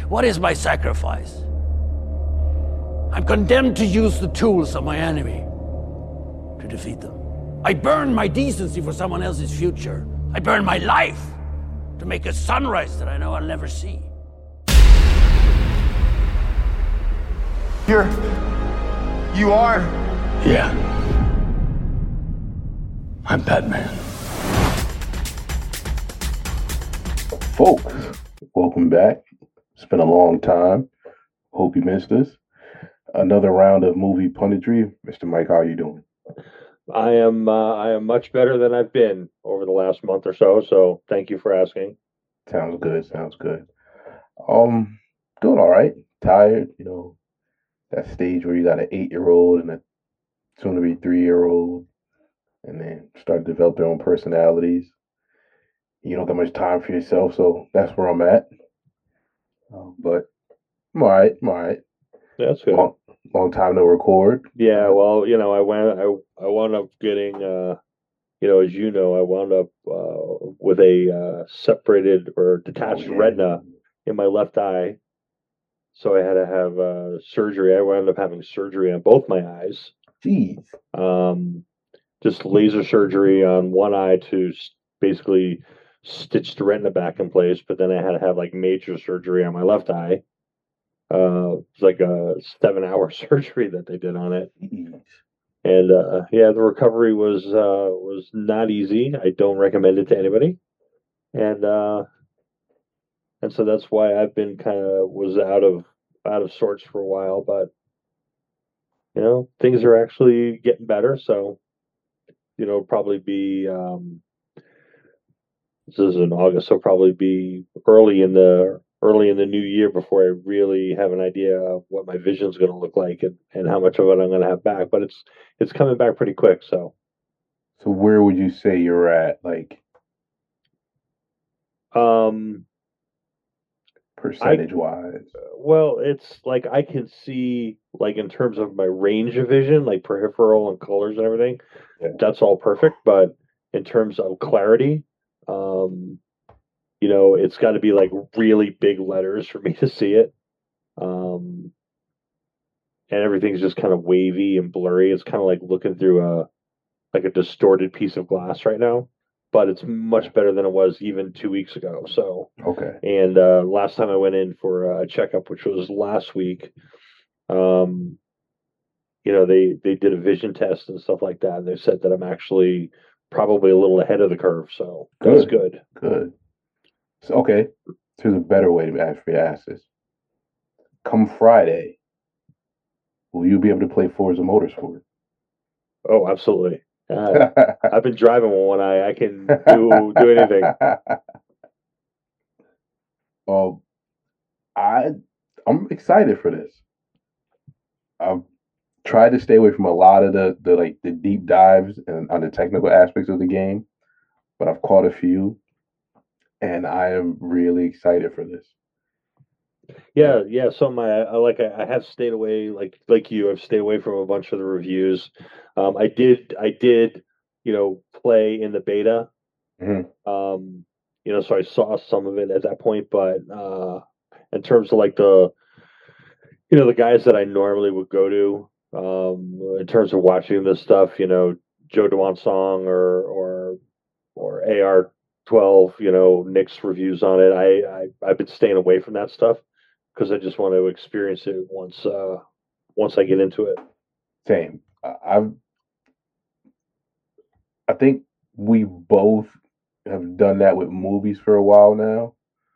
What is my sacrifice? I'm condemned to use the tools of my enemy to defeat them. I burn my decency for someone else's future. I burn my life to make a sunrise that I know I'll never see. You are? Yeah. I'm Batman. Folks, welcome back. It's been a long time. Hope you missed us. Another round of movie punditry. Mr. Mike, how are you doing? I am much better than I've been over the last month or so. So thank you for asking. Sounds good. Sounds good. Doing all right. Tired. That stage where you got an 8-year-old and a soon-to-be 3-year-old, and then start to develop their own personalities. You don't got much time for yourself, so that's where I'm at. But I'm all right. I'm all right. That's good. Long time no record. Yeah, well, I wound up getting, as you know, I wound up with a separated or detached retina in my left eye. So I had to have surgery. I wound up having surgery on both my eyes. Jeez. Just laser surgery on one eye to basically stitch the retina back in place. But then I had to have like major surgery on my left eye. It was like a 7-hour surgery that they did on it. Jeez. And the recovery was not easy. I don't recommend it to anybody. And so that's why I've been was out of sorts for a while, but things are actually getting better. So, probably be this is in August, so probably be early in the new year before I really have an idea of what my vision's going to look like and how much of it I'm going to have back. But it's coming back pretty quick. So where would you say you're at, like, percentage wise? Well, it's like I can see, like, in terms of my range of vision, like peripheral and colors and everything, that's all perfect. But in terms of clarity, it's got to be like really big letters for me to see it. And everything's just kind of wavy and blurry. It's kind of like looking through a distorted piece of glass right now. But it's much better than it was even 2 weeks ago. So okay. And last time I went in for a checkup, which was last week, they did a vision test and stuff like that, and they said that I'm actually probably a little ahead of the curve. So that's good. Good. So, okay. Here's a better way to ask this. Come Friday, will you be able to play Forza Motorsport? Oh, absolutely. I've been driving with one eye. I can do anything. I'm excited for this. I've tried to stay away from a lot of the deep dives and on the technical aspects of the game, but I've caught a few, and I am really excited for this. Yeah. So I have stayed away, like you. I've stayed away from a bunch of the reviews. I did, play in the beta. Mm-hmm. So I saw some of it at that point, but in terms of like the guys that I normally would go to, in terms of watching this stuff, Joe Song or AR12, Nick's reviews on it. I've been staying away from that stuff because I just want to experience it once I get into it. Same. I think we both have done that with movies for a while now.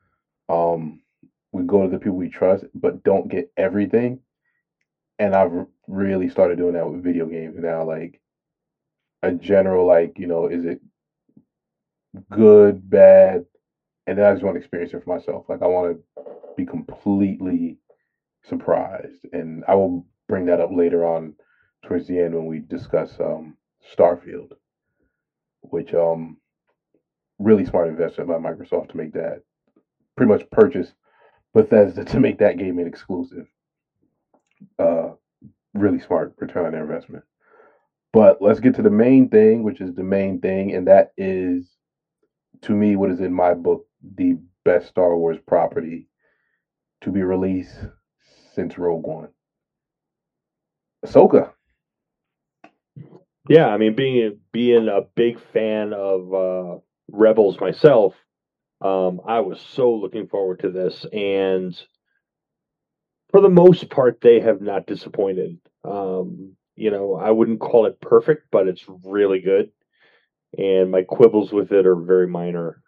We go to the people we trust, but don't get everything. And I've really started doing that with video games now. Like a general, is it good, bad? And then I just want to experience it for myself. Like I want to be completely surprised. And I will bring that up later on towards the end when we discuss Starfield, which really smart investment by Microsoft to make that pretty much purchase Bethesda to make that game an exclusive. Really smart return on their investment. But let's get to the main thing, which is the main thing, and that is, to me, what is in my book the best Star Wars property to be released since Rogue One. Ahsoka. Yeah, I mean, being a big fan of Rebels myself, I was so looking forward to this, and for the most part, they have not disappointed. I wouldn't call it perfect, but it's really good, and my quibbles with it are very minor.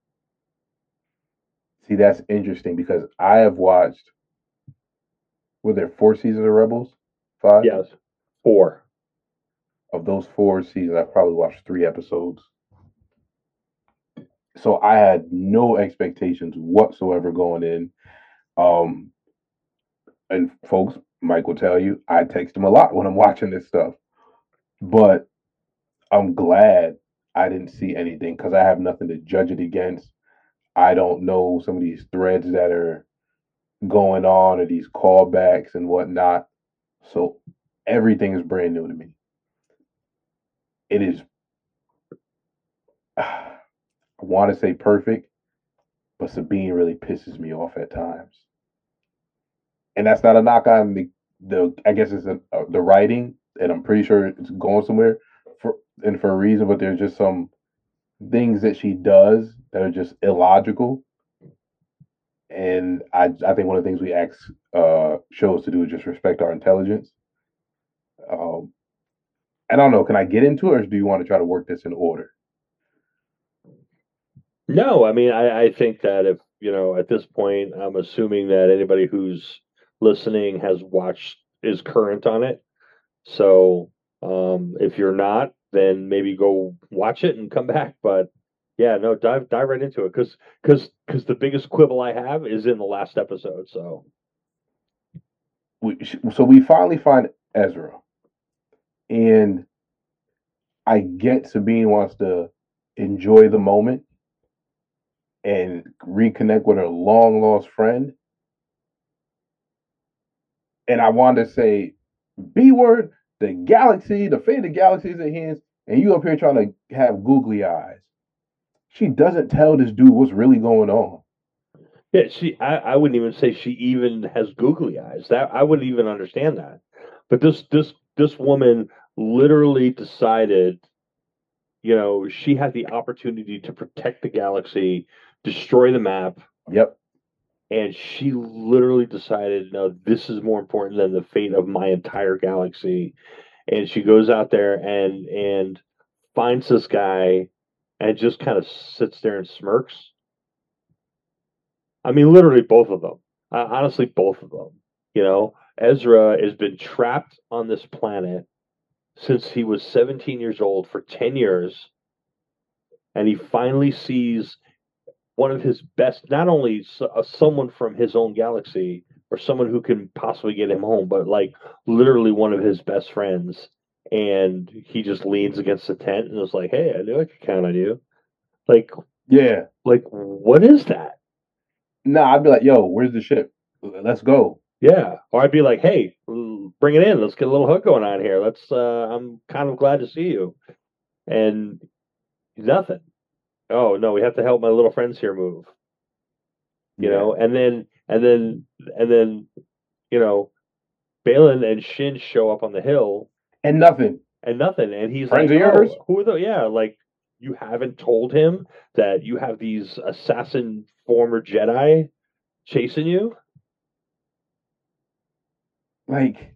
See, that's interesting because I have watched, were there 4 seasons of Rebels? 5? Yes, 4. Of those 4 seasons, I've probably watched 3 episodes. So I had no expectations whatsoever going in. Um, and folks, Mike will tell you, I text him a lot when I'm watching this stuff. But I'm glad I didn't see anything because I have nothing to judge it against. I don't know some of these threads that are going on or these callbacks and whatnot. So everything is brand new to me. It is, I want to say perfect, but Sabine really pisses me off at times. And that's not a knock on the I guess it's the writing, and I'm pretty sure it's going somewhere for a reason. But there's just some things that she does that are just illogical. And I think one of the things we ask shows to do is just respect our intelligence. Um, I don't know. Can I get into it, or do you want to try to work this in order? No, I mean, I think that if, at this point, I'm assuming that anybody who's listening has watched, is current on it. So, if you're not, then maybe go watch it and come back. But yeah, no, dive right into it because the biggest quibble I have is in the last episode. So So we finally find Ezra, and I get Sabine wants to enjoy the moment and reconnect with her long lost friend. And I wanted to say, B word, the fate of the galaxy is at hand, and you up here trying to have googly eyes. She doesn't tell this dude what's really going on. yeah, I wouldn't even say she even has googly eyes. That I wouldn't even understand that. But this woman literally decided, she had the opportunity to protect the galaxy, destroy the map, Yep. and she literally decided, no, this is more important than the fate of my entire galaxy. And she goes out there and finds this guy and just kind of sits there and smirks. I mean, literally both of them. Honestly, both of them. Ezra has been trapped on this planet since he was 17 years old for 10 years, and he finally sees one of his best, not only someone from his own galaxy or someone who can possibly get him home, but like literally one of his best friends. And he just leans against the tent and is like, "Hey, I knew I could count on you." Like, Yeah. what is that? Nah, I'd be like, yo, where's the ship? Let's go. Yeah. Or I'd be like, "Hey, bring it in. Let's get a little hook going on here. I'm kind of glad to see you." And nothing. Oh no, we have to help my little friends here move. Yeah. And then you know, Balin and Shin show up on the hill And nothing. and nothing, and he's Friends like, of yours? "Oh, who are the yeah?" Like, you haven't told him that you have these assassin former Jedi chasing you. Like,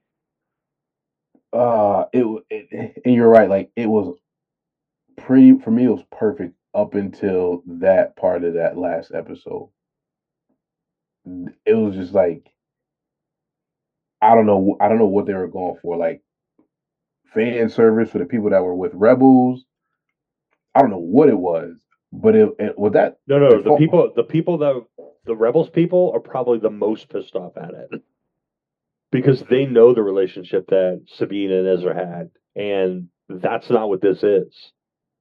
and you're right. Like, it was pretty, for me, it was perfect up until that part of that last episode. It was just like, I don't know what they were going for. Like, fan service for the people that were with Rebels. I don't know what it was, but it was that. No, no, It felt, the people that the rebels people are probably the most pissed off at it because they know the relationship that Sabine and Ezra had, and that's not what this is.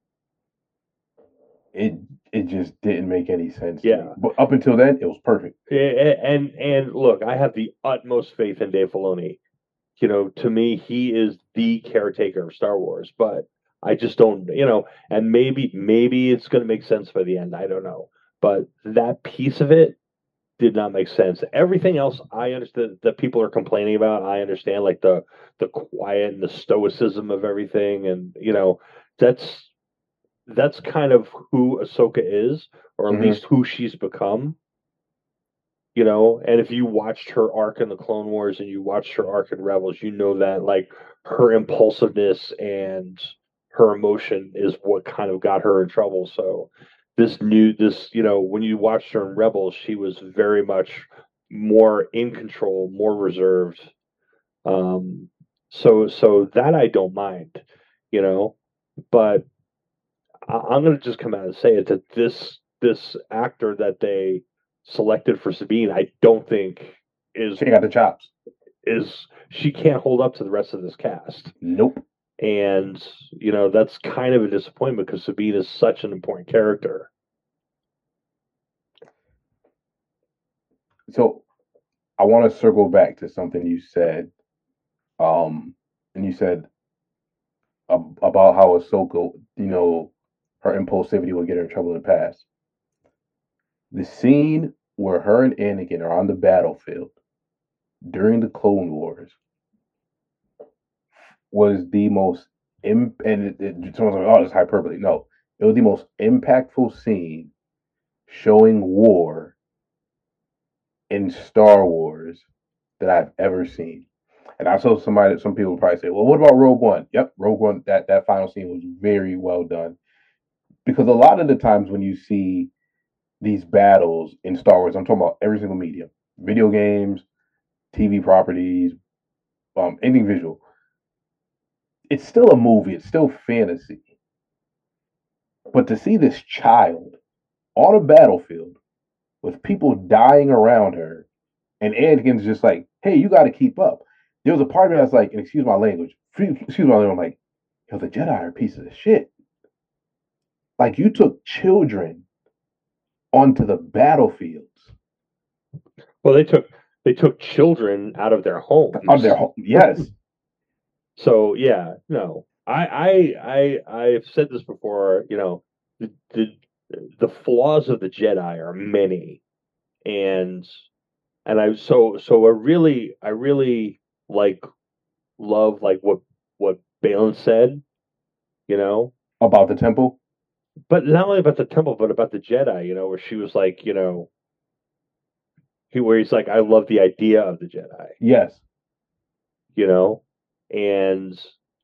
it it just didn't make any sense to me. Yeah. But up until then, it was perfect. And look, I have the utmost faith in Dave Filoni. To me, he is the caretaker of Star Wars, but I just don't, and maybe it's going to make sense by the end. I don't know, but that piece of it, did not make sense. Everything else I understood that people are complaining about, I understand, like the quiet and the stoicism of everything, and that's kind of who Ahsoka is, or at Hmm. least who she's become. And if you watched her arc in the Clone Wars and you watched her arc in Rebels, you know that like her impulsiveness and her emotion is what kind of got her in trouble. So when you watched her in Rebels, she was very much more in control, more reserved. Um, so that I don't mind, you know, but I'm going to just come out and say it that this actor that they selected for Sabine, I don't think is She ain't got the chops. is she can't hold up to the rest of this cast. Nope. And that's kind of a disappointment because Sabine is such an important character. So I want to circle back to something you said. And you said about how Ahsoka, her impulsivity would get her in trouble in the past. The scene where her and Anakin are on the battlefield during the Clone Wars was the most someone's like, oh, it's hyperbole. No, it was the most impactful scene showing war in Star Wars that I've ever seen. And I saw some people probably say, well, what about Rogue One? Yep, Rogue One, that final scene was very well done. Because a lot of the times when you see these battles in Star Wars, I'm talking about every single medium, video games, TV properties, anything visual. It's still a movie, it's still fantasy. But to see this child on a battlefield with people dying around her, and Anakin's just like, hey, you got to keep up. There was a part of me that's like, and excuse my language, I'm like, yo, the Jedi are pieces of shit. Like, you took children onto the battlefields. Well, they took children out of their homes. Yes. So yeah, no, I've said this before. The flaws of the Jedi are many, and I really like love like what Balin said, you know, About the temple. but not only about the temple, but about the Jedi, where she was like, where he's like, I love the idea of the Jedi, Yes. you know, and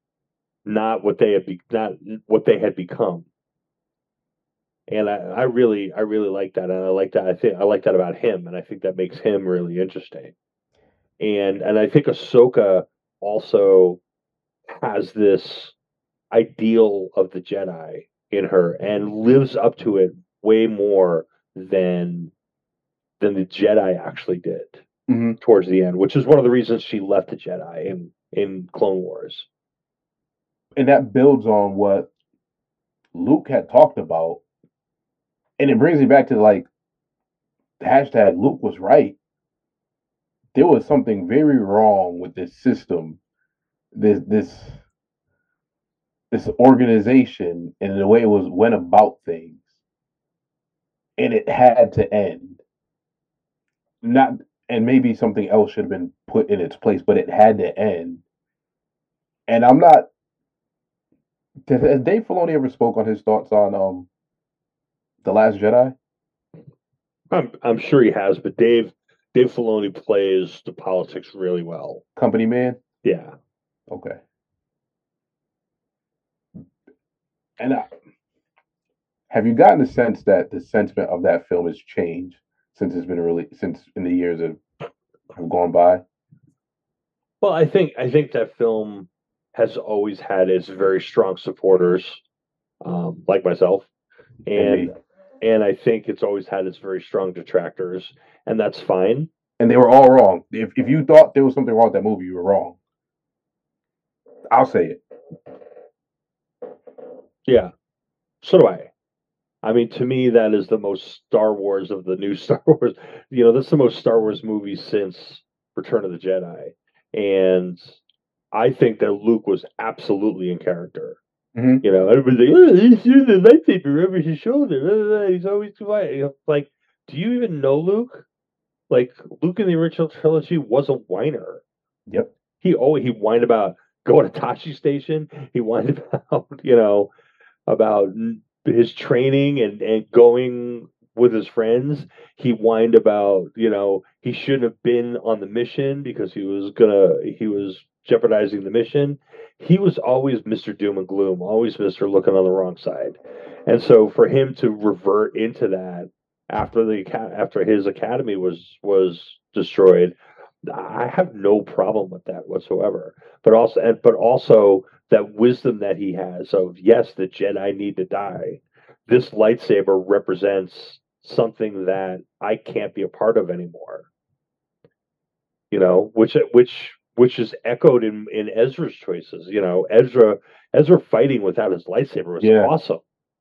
not what they had become. And I really like that, and I like that. I think I like that about him, and I think that makes him really interesting. And I think Ahsoka also has this ideal of the Jedi in her and lives up to it way more than the Jedi actually did Mm-hmm. towards the end, which is one of the reasons she left the Jedi in Clone Wars. And that builds on what Luke had talked about. And it brings me back to like hashtag Luke was right. There was something very wrong with this system, this this organization, and the way it went about things, and it had to end. Not and maybe something else should have been put in its place, but it had to end. And I'm not. Has Dave Filoni ever spoke on his thoughts on the Last Jedi? I'm sure he has, but Dave Filoni plays the politics really well. Company man. Yeah. Okay. And have you gotten the sense that the sentiment of that film has changed since it's been released, since in the years that have gone by? Well, I think that film has always had its very strong supporters, like myself, And me. and I think it's always had its very strong detractors, and that's fine. And they were all wrong. If you thought there was something wrong with that movie, you were wrong. I'll say it. Yeah, so do I. I mean, to me, that is the most Star Wars of the new Star Wars. That's the most Star Wars movie since Return of the Jedi, and I think that Luke was absolutely in character. Mm-hmm. Everybody's like, oh, he's shooting the lightsaber over his shoulder. He's always quiet. Like, do you even know Luke? Like Luke in the original trilogy was a whiner. Yep. He whined about going to Tashi Station. He whined about about his training and going with his friends. He whined about he shouldn't have been on the mission because he was jeopardizing the mission. He was always Mr. Doom and Gloom, always Mr. Looking on the wrong side, and so for him to revert into that after his academy was destroyed, I have no problem with that whatsoever. But also that wisdom that he has of yes, the Jedi need to die. This lightsaber represents something that I can't be a part of anymore. Which is echoed in Ezra's choices. Ezra fighting without his lightsaber was Yeah. awesome.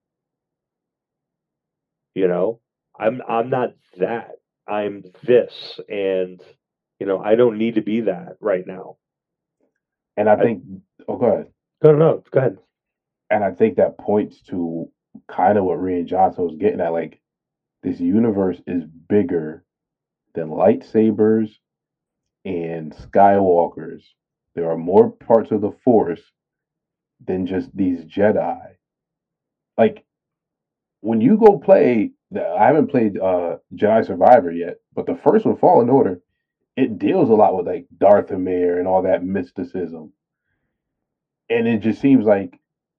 You know, I'm not that. I'm this, and I don't need to be that right now. And I I think, oh, go ahead. no, go ahead. And I think that points to kind of what Rian Johnson was getting at. Like, this universe is bigger than lightsabers and Skywalkers. There are more parts of the Force than just these Jedi. Like, when you go play, I haven't played Jedi Survivor yet, but the first one, Fallen Order, it deals a lot with like Darth Vader and all that mysticism. And it just seems like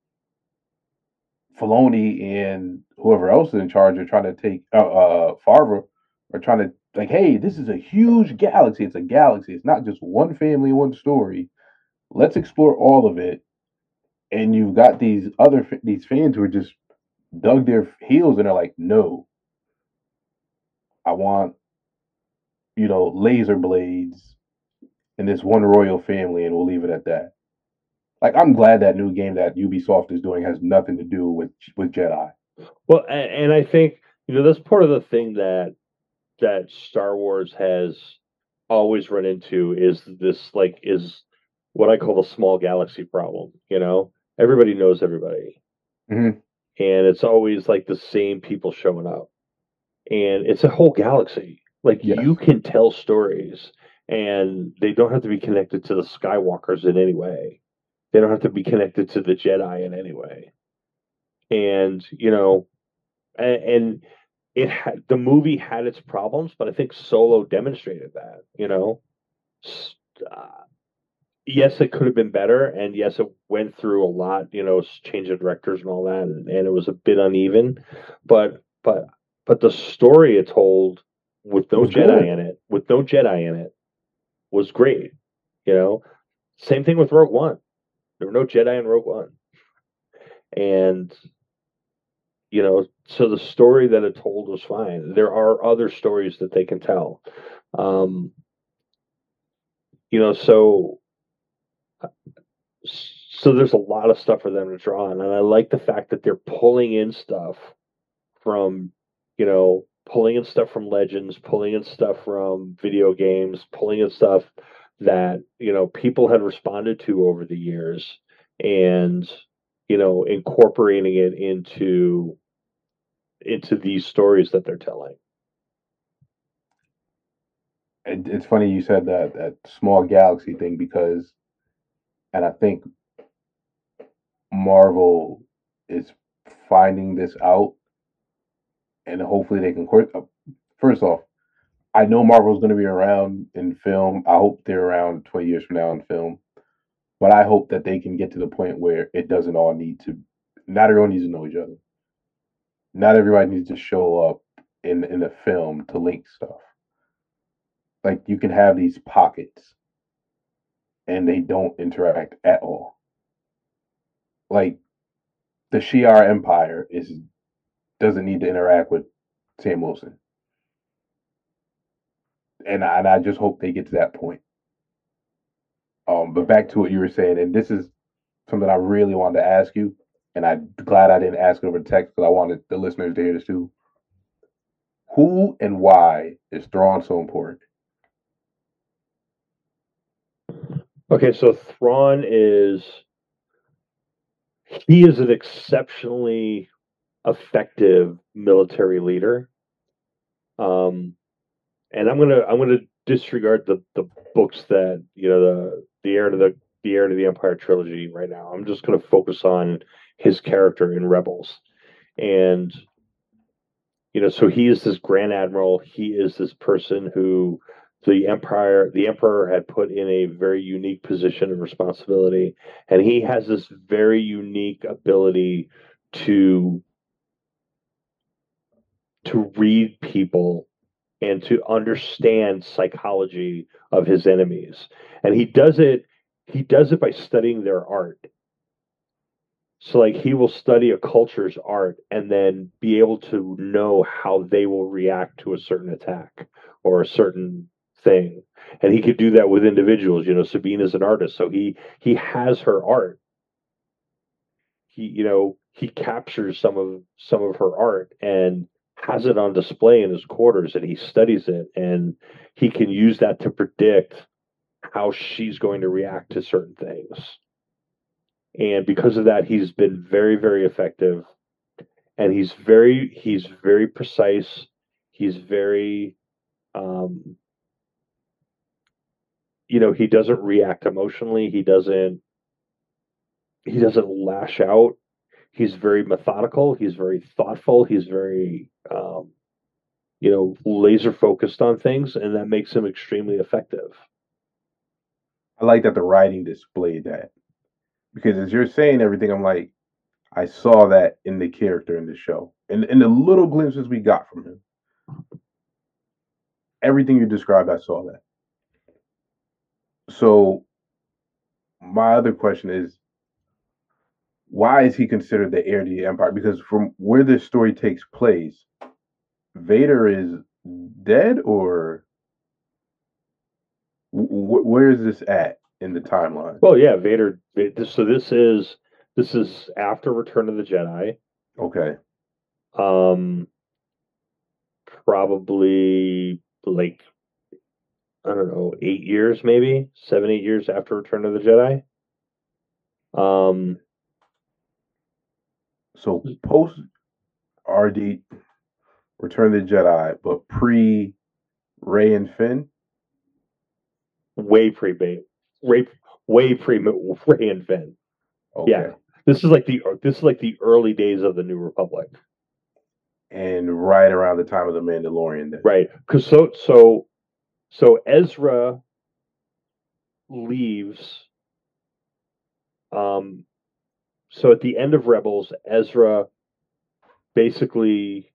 Filoni and whoever else is in charge are trying to take Farva are trying to like, hey, this is a huge galaxy. It's a galaxy. It's not just one family, one story. Let's explore all of it. And you've got these fans who are just dug their heels and are like, no, I want laser blades in this one royal family, and we'll leave it at that. Like, I'm glad that new game that Ubisoft is doing has nothing to do with Jedi. Well, and I think that's part of the thing that Star Wars has always run into is what I call the small galaxy problem. Everybody knows everybody, Mm-hmm. and it's always like the same people showing up, and it's a whole galaxy. Like Yes. you can tell stories, and they don't have to be connected to the Skywalkers in any way. They don't have to be connected to the Jedi in any way. And and the movie had its problems, but I think Solo demonstrated that. Uh, yes, it could have been better, and yes, it went through a lot. Change of directors and all that, and it was a bit uneven. But the story it told It was good. with no Jedi in it, was great. You know, Same thing with Rogue One. There were no Jedi in Rogue One, and so the story that it told was fine. There are other stories that they can tell. Um, so there's a lot of stuff for them to draw on, and I like the fact that they're from, pulling in stuff from Legends, pulling in stuff from video games, pulling in stuff that people had responded to over the years, and incorporating it into these stories that they're telling. It's funny you said that small galaxy thing because, and I think Marvel is finding this out, and hopefully they can. First off, I know Marvel's going to be around in film. I hope they're around 20 years from now in film, but I hope that they can get to the point where it doesn't all need to. Not everyone needs to know each other. Not everybody needs to show up in the film to link stuff. Like, you can have these pockets and they don't interact at all. Like, the Shi'ar Empire doesn't need to interact with Sam Wilson, and I just hope they get to that point. But back to what you were saying, and this is something I really wanted to ask you, and I'm glad I didn't ask it over text because I wanted the listeners to hear this too. Who and why is Thrawn so important? Okay, so he is an exceptionally effective military leader. Um, and I'm gonna disregard the books that the heir to the Empire trilogy right now. I'm just gonna focus on his character in Rebels, and so he is this Grand Admiral. He is this person who the Emperor had put in a very unique position of responsibility, and he has this very unique ability to read people and to understand psychology of his enemies. And he does it by studying their art. So like he will study a culture's art and then be able to know how they will react to a certain attack or a certain thing. And he could do that with individuals. Sabine is an artist, so he has her art. He captures some of her art and has it on display in his quarters, and he studies it, and he can use that to predict how she's going to react to certain things. And because of that, he's been very, very effective, and he's very precise. He's very um, he doesn't react emotionally. He doesn't lash out. He's very methodical. He's very thoughtful. He's very laser focused on things, and that makes him extremely effective. I like that the writing displayed that because as you're saying everything, I'm like, I saw that in the character in the show, and in the little glimpses we got from him. Everything you described, I saw that. So my other question is, why is he considered the heir to the empire? Because from where this story takes place, Vader is dead, or where is this at in the timeline? Well, yeah, Vader. So this is after Return of the Jedi. Okay, Um, Probably like I don't know, 8 years, maybe 7, 8 years after Return of the Jedi. Um, so post RD Return of the Jedi, but pre Ray and Finn. way pre way way pre Ray and Finn. Okay, Yeah, this is like the early days of the New Republic, and right around the time of the Mandalorian, then. right? Because so Ezra leaves. Um, so at the end of Rebels, Ezra basically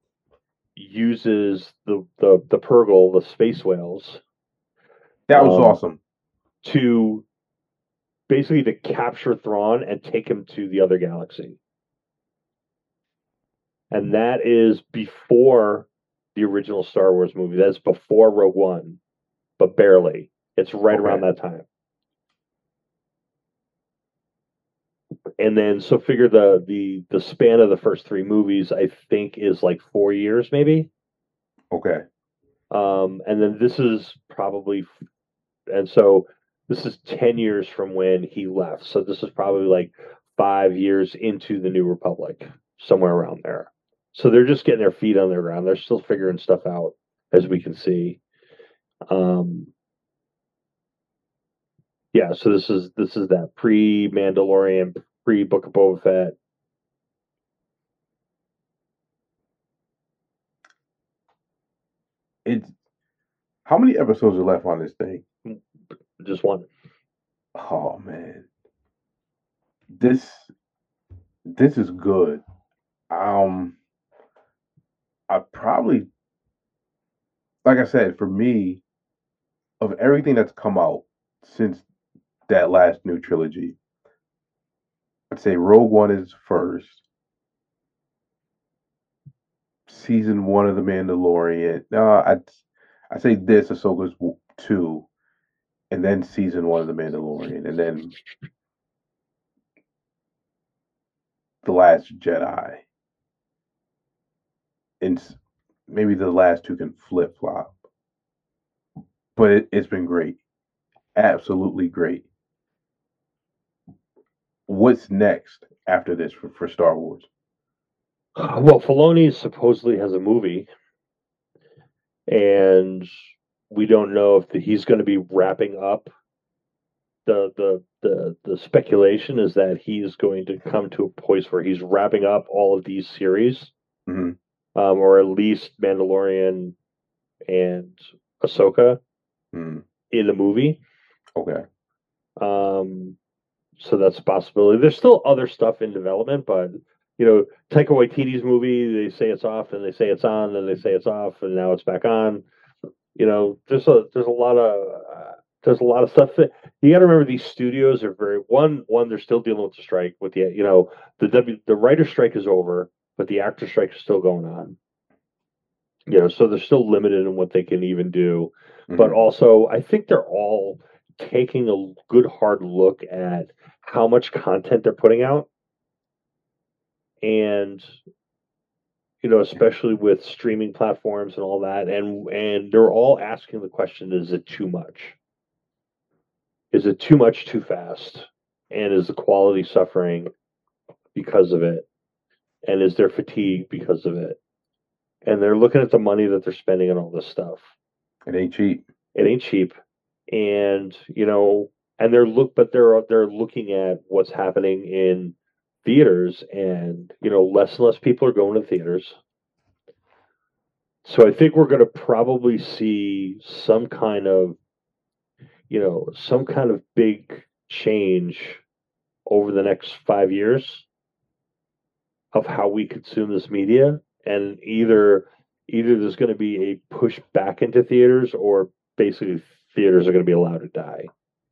uses the Purgle, the space whales, That was um, awesome. to basically to capture Thrawn and take him to the other galaxy. And that is before the original Star Wars movie. That's before Rogue One, but barely. It's right Okay, around that time. And then so figure the span of the first three movies, I think, is like 4 years maybe. okay. And then so this is 10 years from when he left. So this is probably like 5 years into the New Republic, somewhere around there. So they're just getting their feet on the ground. They're still figuring stuff out, as we can see. Um, yeah, so this is that pre Mandalorian, pre Book of Boba Fett. It's how many episodes are left on this thing? Just one. Oh man, this this is good. Um, I probably, like I said, for me, of everything that's come out since that last new trilogy, I'd say Rogue One is first. Season one of The Mandalorian. No, I say this Ahsoka's two, and then season one of The Mandalorian, and then The Last Jedi, and maybe the last two can flip flop. But it's been great, absolutely great. What's next after this for Star Wars? Well, Filoni supposedly has a movie. and we don't know if he's going to be wrapping up. The speculation is that he's going to come to a point where he's wrapping up all of these series, Hmm. or at least Mandalorian and Ahsoka Mm. in the movie. Okay. Um, so that's a possibility. There's still other stuff in development, but Taika Waititi's movie, they say it's off, and they say it's on, and they say it's off, and now it's back on. There's a lot of stuff that you got to remember. These studios are very one. They're still dealing with the strike. With the writer strike is over, but the actor strike is still going on. So they're still limited in what they can even do. But Hmm. also, I think they're all taking a good hard look at how much content they're putting out, and especially with streaming platforms and all that, and they're all asking the question: Is it too much? Is it too much too fast? And is the quality suffering because of it? And is there fatigue because of it? And they're looking at the money that they're spending on all this stuff. It ain't cheap. It ain't cheap. And they're looking at what's happening in theaters, and less and less people are going to theaters. So I think we're going to probably see some kind of big change over the next 5 years of how we consume this media, and either there's going to be a push back into theaters, or basically theaters are going to be allowed to die.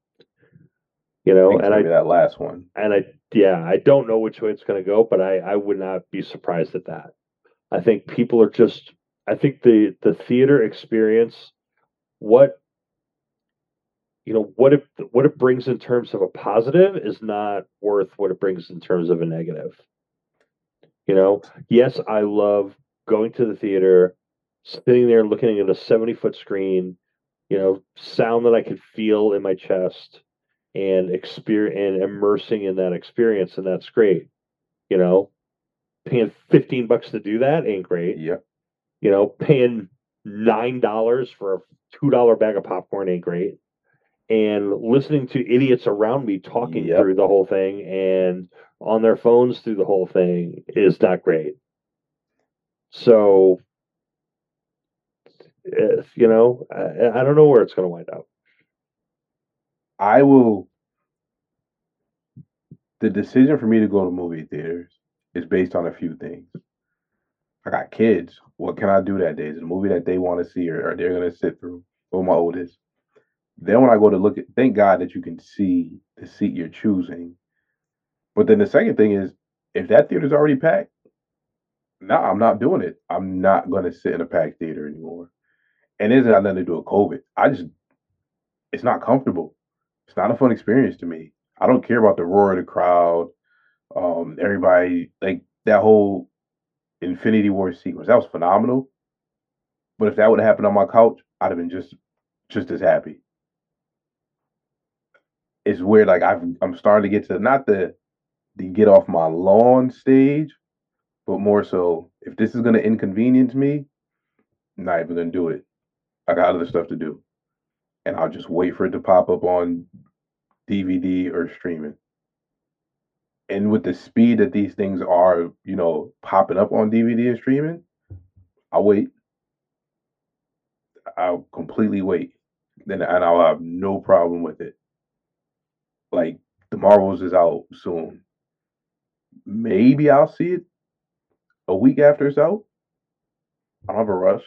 I think it's And gonna I be that last one. and I yeah, I don't know which way it's going to go, but I would not be surprised at that. I think people are just I think the theater experience, what what it brings in terms of a positive is not worth what it brings in terms of a negative. Yes, I love going to the theater, sitting there looking at a 70-foot screen, sound that I can feel in my chest, and immersing in that experience, and that's great. You know, Paying $15 to do that ain't great. Yep. Paying $9 for a $2 bag of popcorn ain't great. And listening to idiots around me talking Yep. through the whole thing and on their phones through the whole thing is not great. So, I don't know where it's going to wind up. I will. The decision for me to go to movie theaters is based on a few things. I got kids. What can I do that day? Is it a movie that they want to see, or they're gonna sit through? Or my oldest. Then when I go to look at, thank God that you can see the seat you're choosing. But then the second thing is, if that theater's already packed, no, I'm not doing it. I'm not gonna sit in a packed theater anymore. And it hasn't got nothing to do with COVID. It's not comfortable. It's not a fun experience to me. I don't care about the roar of the crowd. Everybody like that whole Infinity War sequence. That was phenomenal. But if that would have happened on my couch, I'd have been just as happy. It's weird. Like I'm starting to get to not the get off my lawn stage, but more so if this is gonna inconvenience me, I'm not even gonna do it. I got other stuff to do, and I'll just wait for it to pop up on DVD or streaming. And with the speed that these things are, popping up on DVD and streaming, I'll wait. I'll completely wait. And I'll have no problem with it. Like the Marvels is out soon. Maybe I'll see it a week after it's out. I don't have a rush.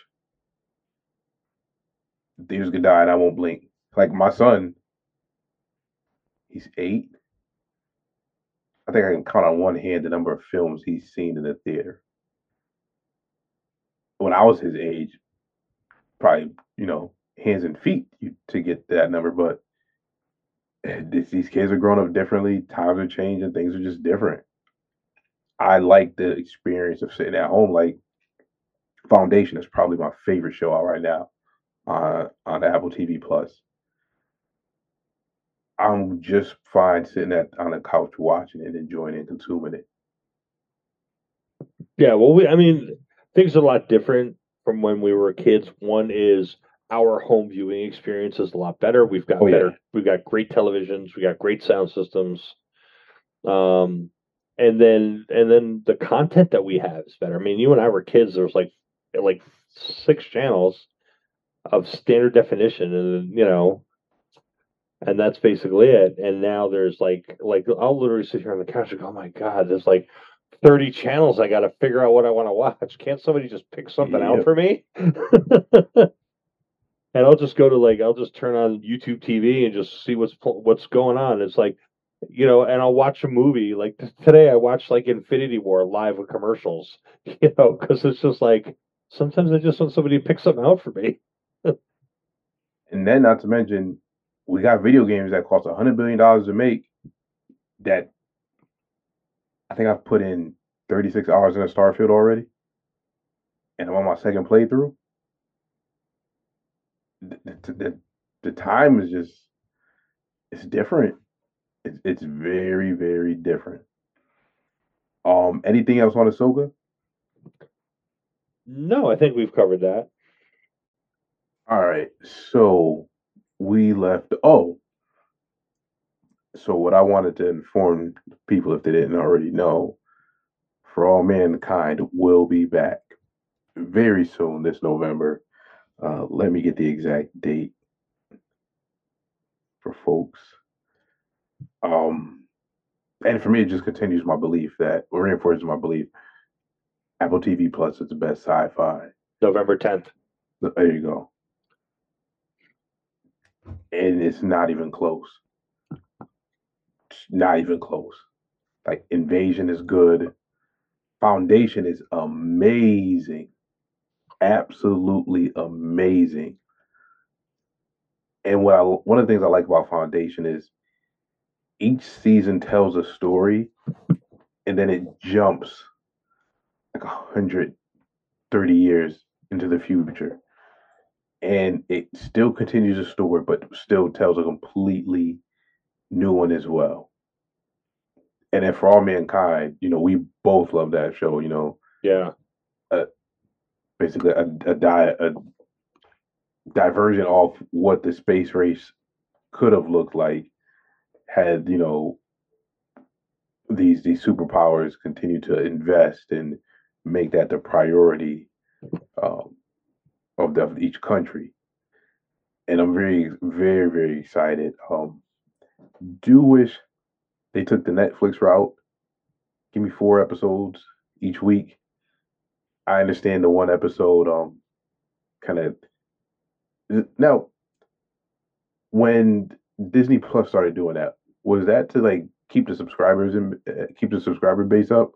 The theaters could die and I won't blink. Like my son, he's 8. I think I can count on one hand the number of films he's seen in the theater. When I was his age, probably, hands and feet to get that number. But these kids are growing up differently. Times are changing. Things are just different. I like the experience of sitting at home. Like Foundation is probably my favorite show out right now on Apple TV Plus. I'm just fine sitting on the couch watching it, enjoying it, and consuming it. Yeah, well, I mean, things are a lot different from when we were kids. One is our home viewing experience is a lot better. We've got Oh, yeah. we've got great televisions, we got great sound systems. Um, and then the content that we have is better. I mean, you and I were kids. There was like 6 channels of standard definition, and and that's basically it. And now there's like I'll literally sit here on the couch and go, "Oh my god, there's like 30 channels. I got to figure out what I want to watch. Can't somebody just pick something out Yep. for me?" And I'll just go to I'll just turn on YouTube TV and just see what's going on. It's like, and I'll watch a movie. Like today, I watched like Infinity War live with commercials. Because it's just like sometimes I just want somebody to pick something out for me. And then, not to mention, we got video games that cost $100 billion to make. That I think I've put in 36 hours in a Starfield already, and I'm on my second playthrough. The time is just it's different. It's very, very different. Anything else on Ahsoka? No, I think we've covered that. All right, so we left. Oh, so what I wanted to inform people, if they didn't already know, For All Mankind will be back very soon this November. Let me get the exact date for folks. And for me, it just continues my belief that, or reinforces my belief, Apple TV Plus is the best sci-fi. November 10th. There you go. And it's not even close. It's not even close. Like Invasion is good. Foundation is amazing. Absolutely amazing. And one of the things I like about Foundation is each season tells a story and then it jumps like 130 years into the future. And it still continues a story, but still tells a completely new one as well. And then For All Mankind, we both love that show. Yeah. Basically a diversion of what the space race could have looked like had these superpowers continue to invest and make that the priority of each country. And I'm very, very, very excited. Do wish they took the Netflix route. Give me 4 episodes each week. I understand the one episode kind of now when Disney Plus started doing that, was that to like keep the subscribers and keep the subscriber base up?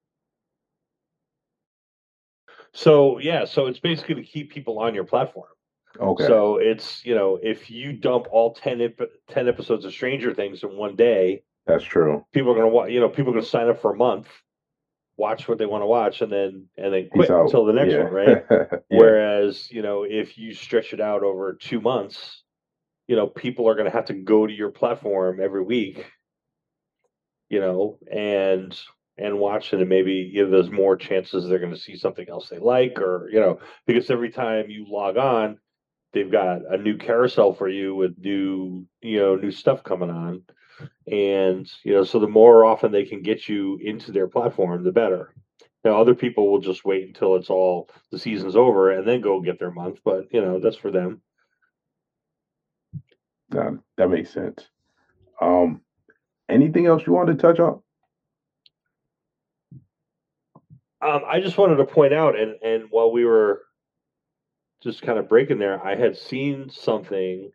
So yeah, so it's basically to keep people on your platform. Okay, So it's, if you dump all 10 episodes of Stranger Things in one day, that's true. people are going to watch, people are going to sign up for a month, watch what they want to watch, and then Peace quit out. until the next Yeah. one, right? Yeah. Whereas, if you stretch it out over 2 months, people are going to have to go to your platform every week, and watch it, and maybe there's more chances they're going to see something else they like, or because every time you log on, they've got a new carousel for you with new stuff coming on, and so the more often they can get you into their platform, the better. Now, other people will just wait until the season's over and then go get their month, but that's for them. That makes sense. Anything else you wanted to touch on? I just wanted to point out, and while we were just kind of breaking there, I had seen something.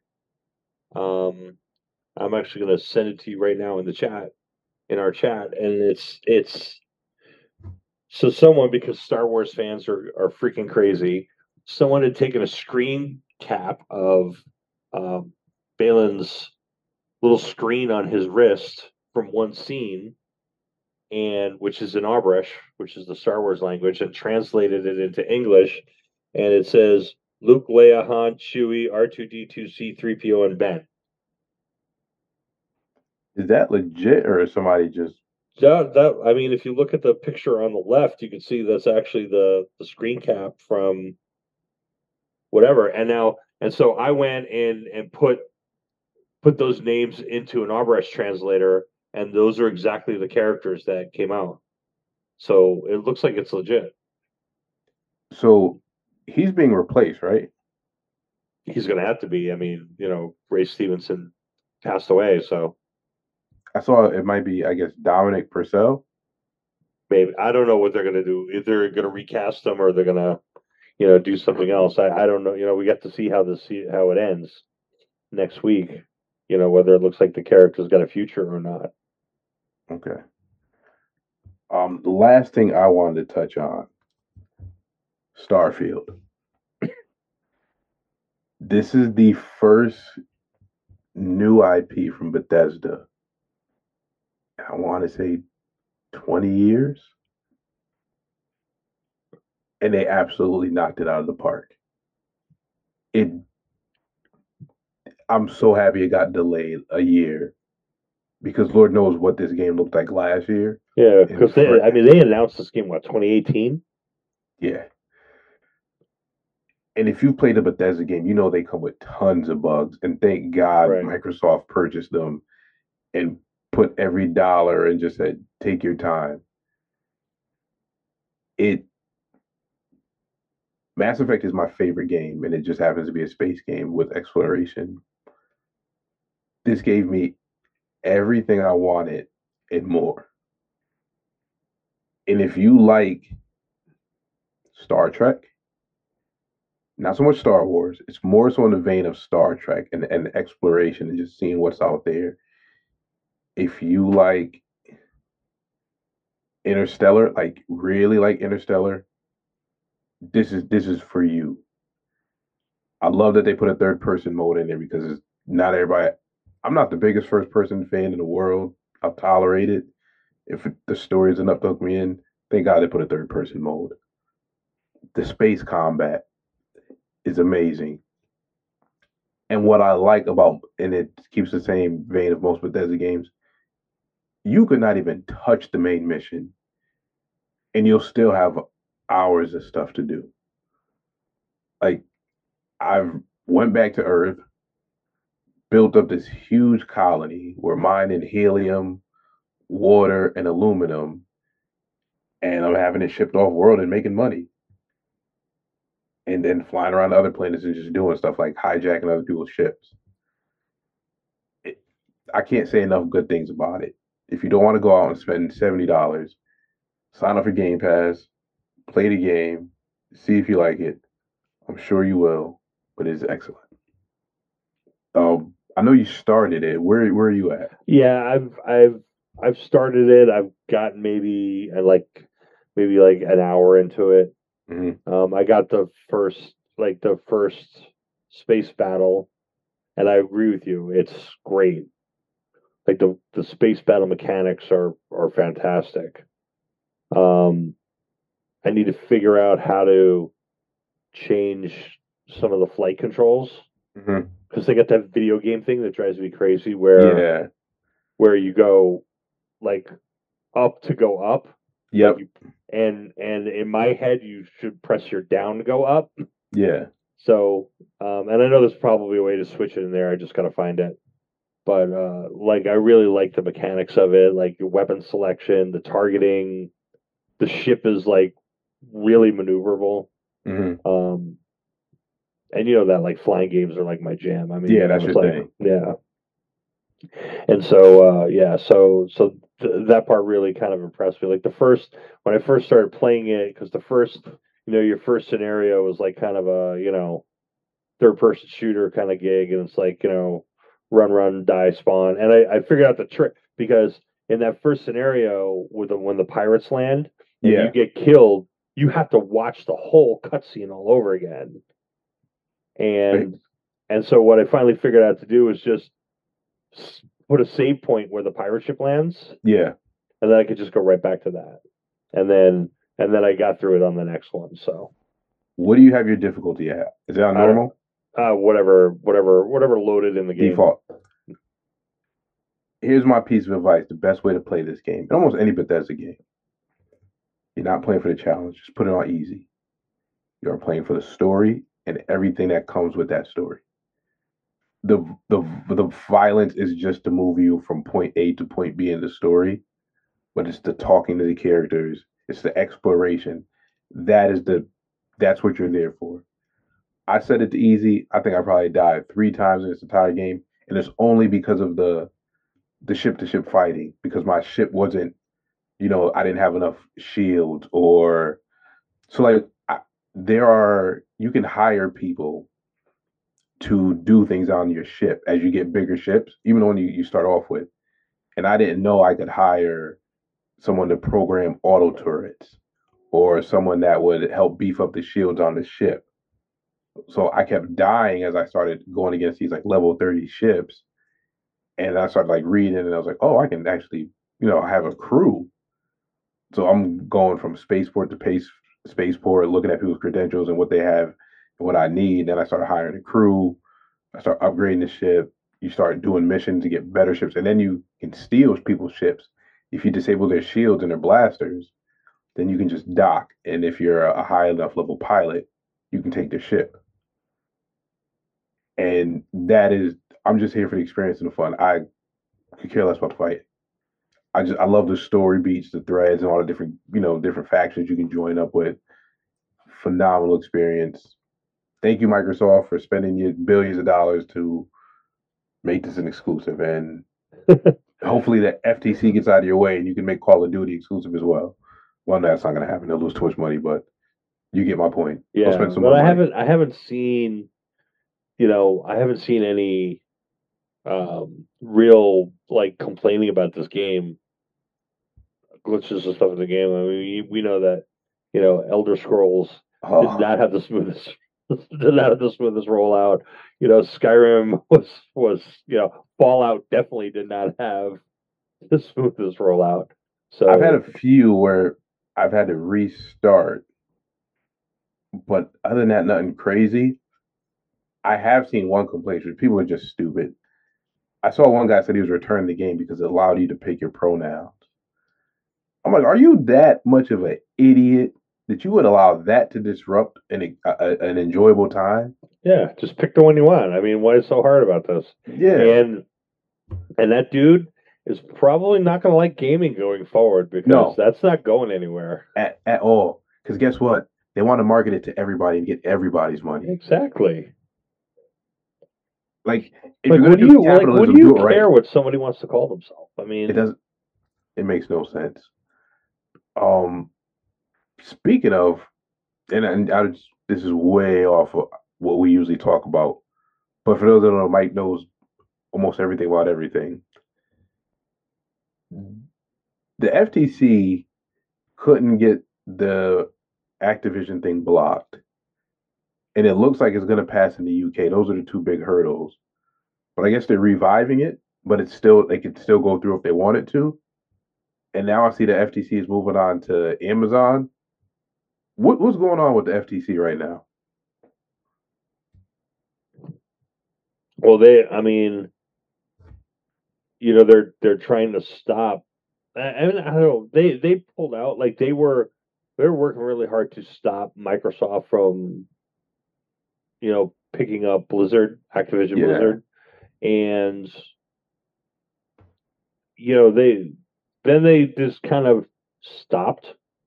I'm actually going to send it to you right now in our chat, and it's so someone, because Star Wars fans are freaking crazy. Someone had taken a screen cap of Balin's little screen on his wrist from one scene, and which is in Aurebesh, which is the Star Wars language, and translated it into English, and it says Luke, Leia, Han, Chewie, R2D2, C3PO, and Ben. Is that legit, or is somebody just? That I mean, if you look at the picture on the left, you can see that's actually the screen cap from whatever. And so I went in and put those names into an Arbrecht translator, and those are exactly the characters that came out. So it looks like it's legit. So he's being replaced, right? He's going to have to be. I mean, Ray Stevenson passed away, so I saw it might be, I guess, Dominic Purcell. maybe I don't know what they're going to do. If they're going to recast them or they're going to, do something else. I don't know. We got to see how it ends next week. Whether it looks like the character's got a future or not. Okay. The last thing I wanted to touch on, Starfield. This is the first new IP from Bethesda. I want to say 20 years. And they absolutely knocked it out of the park. I'm so happy it got delayed a year because Lord knows what this game looked like last year. Yeah, because they announced this game, 2018? Yeah. And if you played a Bethesda game, you know they come with tons of bugs. And thank God Microsoft purchased them and put every dollar and just said, take your time. Mass Effect is my favorite game, and it just happens to be a space game with exploration. This gave me everything I wanted and more. And if you like Star Trek, not so much Star Wars, it's more so in the vein of Star Trek and exploration and just seeing what's out there. If you like Interstellar, like really like Interstellar, this is for you. I love that they put a third person mode in there because it's not everybody. I'm not the biggest first person fan in the world. I'll tolerate it if the story is enough to hook me in. Thank God they put a third person mode. The space combat is amazing. And what I like about, and it keeps the same vein of most Bethesda games, you could not even touch the main mission and you'll still have hours of stuff to do. Like, I've went back to Earth, built up this huge colony. We're mining helium, water, and aluminum, and I'm having it shipped off world and making money. And then flying around to other planets and just doing stuff like hijacking other people's ships. I can't say enough good things about it. If you don't want to go out and spend $70, sign up for Game Pass, play the game, see if you like it. I'm sure you will, but it's excellent. I know you started it. Where are you at? Yeah, I've started it. I've gotten maybe an hour into it. Mm-hmm. I got the first space battle, and I agree with you. It's great. Like the space battle mechanics are fantastic. I need to figure out how to change some of the flight controls because they got that video game thing that drives me crazy where you go like up to go up. Yep. And in my head, you should press your down to go up. Yeah. So, and I know there's probably a way to switch it in there. I just got to find it. But I really like the mechanics of it, like your weapon selection, the targeting. The ship is like really maneuverable. Mm-hmm. And that like flying games are like my jam. I mean, yeah, that's your thing. Yeah. And so, so that part really kind of impressed me. Like when I first started playing it, because your first scenario was like kind of a, third person shooter kind of gig. And it's like, run, die, spawn. And I figured out the trick because in that first scenario when the pirates land and you get killed, you have to watch the whole cutscene all over again. And so what I finally figured out to do is just put a save point where the pirate ship lands. Yeah. And then I could just go right back to that. And then I got through it on the next one. So what do you have your difficulty at? Is it on normal? Whatever loaded in the game. Default. Here's my piece of advice. The best way to play this game, in almost any Bethesda game. You're not playing for the challenge. Just put it on easy. You're playing for the story and everything that comes with that story. The violence is just to move you from point A to point B in the story, but it's the talking to the characters, it's the exploration. That is that's what you're there for. I set it to easy. I think I probably died 3 times in this entire game, and it's only because of the ship to ship fighting because my ship wasn't, I didn't have enough shields or so like there are you can hire people to do things on your ship as you get bigger ships, even when you start off with. And I didn't know I could hire someone to program auto turrets or someone that would help beef up the shields on the ship. So I kept dying as I started going against these like level 30 ships. And I started like reading and I was like, oh, I can actually, have a crew. So I'm going from spaceport to spaceport, looking at people's credentials and what they have and what I need. Then I started hiring a crew. I start upgrading the ship. You start doing missions to get better ships, and then you can steal people's ships. If you disable their shields and their blasters, then you can just dock. And if you're a high enough level pilot, you can take their ship. And I'm just here for the experience and the fun. I could care less about the fight. I love the story beats, the threads, and all the different different factions you can join up with. Phenomenal experience. Thank you, Microsoft, for spending your billions of dollars to make this an exclusive, and hopefully the FTC gets out of your way and you can make Call of Duty exclusive as well. Well, no, that's not going to happen. They'll lose too much money, but you get my point. They'll Yeah, spend some but more I money. haven't seen, I haven't seen any real like complaining about this game, glitches and stuff in the game. I mean, we know that, Elder Scrolls did Oh, not have the smoothest did not have the smoothest rollout. Skyrim was Fallout definitely did not have the smoothest rollout. I've had a So few where I've had to restart, but other than that, nothing crazy. I have seen one complaint where people are just stupid. I saw one guy said he was returning the game because it allowed you to pick your pronouns. I'm like, are you that much of an idiot that you would allow that to disrupt an enjoyable time? yeah, just pick the one you want. I mean, what is so hard about this? Yeah, And that dude is probably not going to like gaming going forward because no, that's not going anywhere. at all. Because guess what? They want to market it to everybody and get everybody's money. Exactly. Like, if Like, you're gonna do what do capitalism, you do it care right. what somebody wants to call themselves? I It mean, doesn't. It makes no sense. Um, Speaking of, this is way off of what we usually talk about. But for those that don't know, Mike knows almost everything about everything. The FTC couldn't get the Activision thing blocked, and it looks like it's going to pass in the UK. Those are the two big hurdles. But I guess they're reviving it, but they could still go through if they wanted to. And now I see the FTC is moving on to Amazon. What's going on with the FTC right now? well, I mean, they're trying to stop. I mean, I don't know. They pulled out like they were working really hard to stop Microsoft from picking up Activision Yeah, Blizzard, and they just kind of stopped.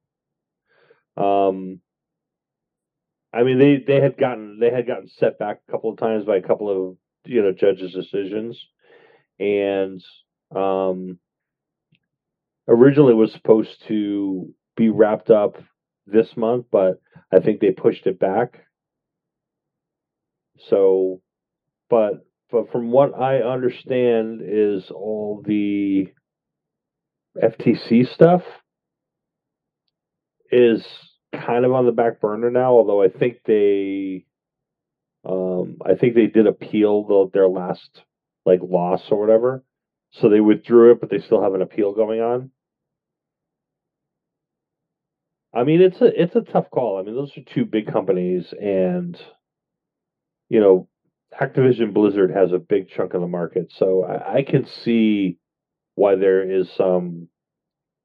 Um, I mean, they had gotten set back a couple of times by a couple of judges' decisions, and um, originally was supposed to be wrapped up this month, but I think they pushed it back. So, but from what I understand, is all the FTC stuff is kind of on the back burner now. Although I think they did appeal their last like loss or whatever, so they withdrew it, but they still have an appeal going on. I mean, it's a tough call. I mean, those are two big companies, and you know, Activision Blizzard has a big chunk of the market, so I can see why there is some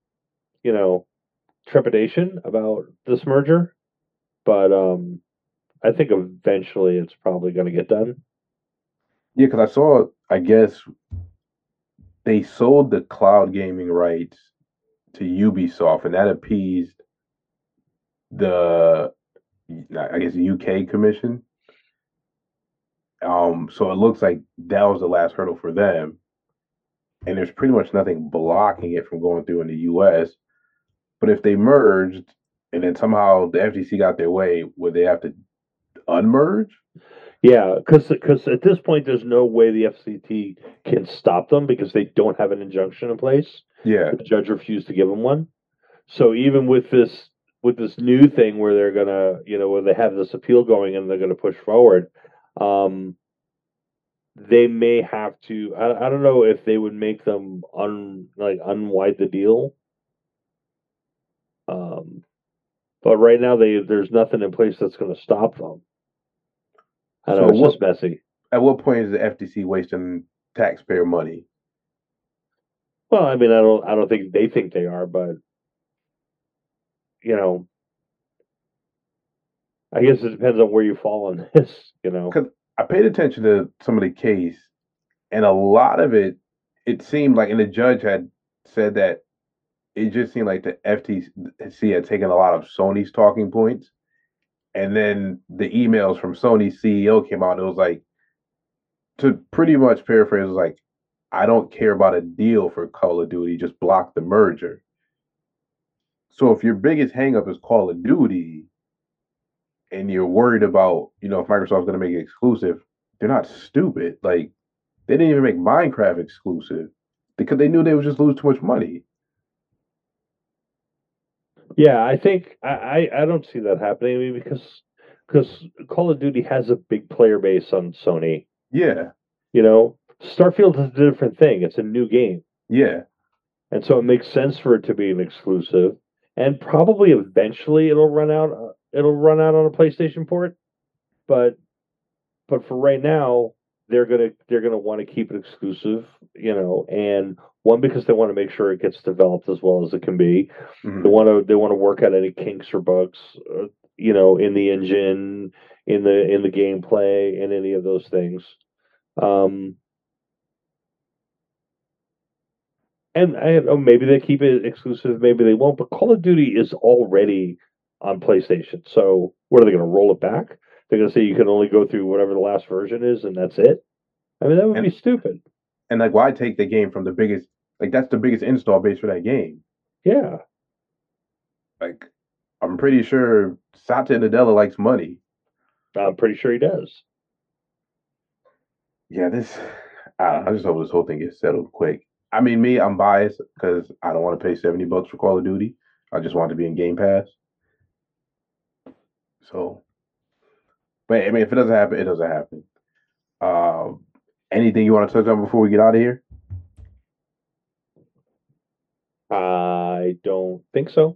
you know trepidation about this merger, but I think eventually it's probably going to get done. Yeah, because I saw, I guess they sold the cloud gaming rights to Ubisoft, and that appeased the, I guess, UK Commission. So it looks like that was the last hurdle for them, and there's pretty much nothing blocking it from going through in the US. But if they merged, and then somehow the FTC got their way, would they have to unmerge? Yeah, because at this point, there's no way the FCT can stop them because they don't have an injunction in place. Yeah. The judge refused to give them one. So even with this new thing where they're gonna, where they have this appeal going and they're gonna push forward, um, they may have to. I don't know if they would make them unwind the deal. But right now there's nothing in place that's going to stop them. I know So it's just messy. at what point is the FTC wasting taxpayer money? Well, I mean, I don't think they think they are, but you know, I guess it depends on where you fall on this. Because I paid attention to some of the case, and a lot of it, it seemed like, and the judge had said that it just seemed like the FTC had taken a lot of Sony's talking points, and then the emails from Sony's CEO came out. And it was like, to pretty much paraphrase, it was like, I don't care about a deal for Call of Duty, just block the merger. So if your biggest hangup is Call of Duty, and you're worried about, if Microsoft's going to make it exclusive, they're not stupid. Like, they didn't even make Minecraft exclusive because they knew they would just lose too much money. Yeah, I think I don't see that happening. I mean, because Call of Duty has a big player base on Sony. Yeah, Starfield is a different thing. It's a new game, yeah. and so it makes sense for it to be an exclusive. And probably eventually it'll run out. It'll run out on a PlayStation port, but for right now, they're gonna want to keep it exclusive. And one, because they want to make sure it gets developed as well as it can be. Mhm. They want to work out any kinks or bugs, in the engine, in the gameplay, and any of those things. Um, and I don't know, maybe they keep it exclusive, maybe they won't. But Call of Duty is already on PlayStation, so what are they going to roll it back? They're going to say you can only go through whatever the last version is, and that's it. I mean, that would be And stupid. and like, why take the game from the biggest? Like, that's the biggest install base for that game. Yeah. Like, I'm pretty sure Satya Nadella likes money. I'm pretty sure he does. Yeah, I just hope this whole thing gets settled quick. I mean, I'm biased because I don't want to pay $70 for Call of Duty. I just want it to be in Game Pass. So, but I mean, if it doesn't happen, it doesn't happen. Um, Anything you want to touch on before we get out of here? I don't think so.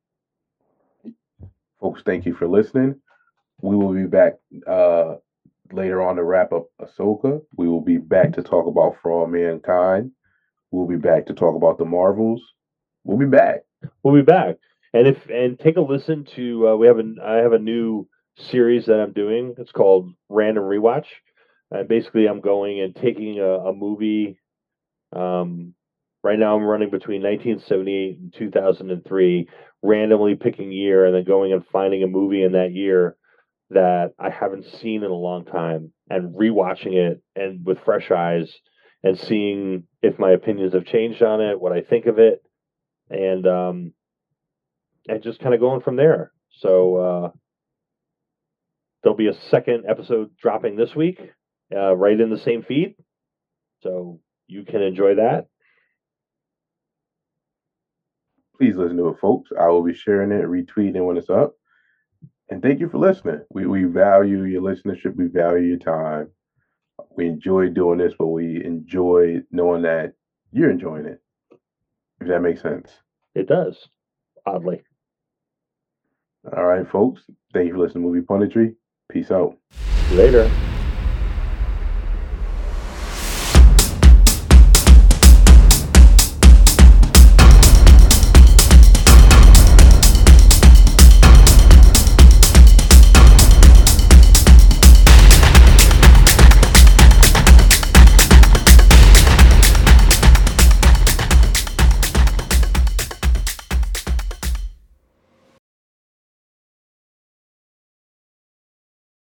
Folks, thank you for listening. We will be back later on to wrap up Ahsoka. We will be back to talk about For All Mankind. We'll be back to talk about the Marvels. We'll be back. We'll be back. And take a listen to I have a new series that I'm doing. It's called Random Rewatch. And basically I'm going and taking a movie. Right now I'm running between 1978 and 2003, randomly picking year and then going and finding a movie in that year that I haven't seen in a long time and rewatching it and with fresh eyes and seeing if my opinions have changed on it, what I think of it, and just kind of going from there. So there'll be a second episode dropping this week, right in the same feed, so you can enjoy that. Please listen to it, folks. I will be sharing it, retweeting when it's up. And thank you for listening. We value your listenership. We value your time. We enjoy doing this, but we enjoy knowing that you're enjoying it. If that makes sense. It does, oddly. All right, folks. Thank you for listening to Movie Punditry. Peace out. Later.